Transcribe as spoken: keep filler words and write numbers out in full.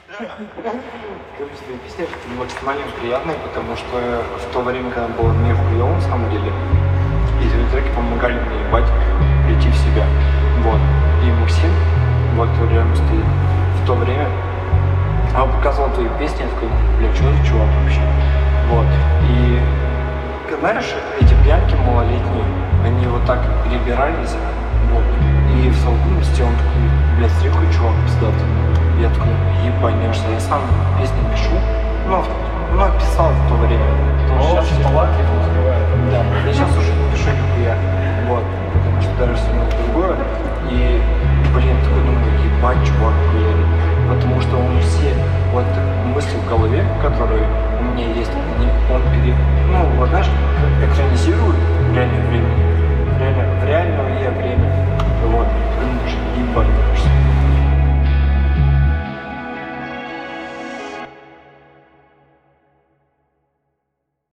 Короче, твои песни максимально приятные, потому что в то время, когда было мне хуёво, на самом деле, и твои треки помогали мне, ебать, прийти в себя. Вот. И Максим, вот, который рядом стоит, в то время, он показывал твои песни, я такой, бля, что за чувак вообще? Вот. И, знаешь, эти пьянки малолетние, они вот так перебирались, вот. И в совокупности он такой, блядь, стрелкой чувак пиздатый. Я такой, ебаешься, я сам песни пишу, ну, ну, писал в то время. О, сейчас талантлив успевает. Да, я сейчас уже не пишу нихуя, вот, потому что даже снимал другое. И, блин, такой думаю, ебать, чувак, хуярит.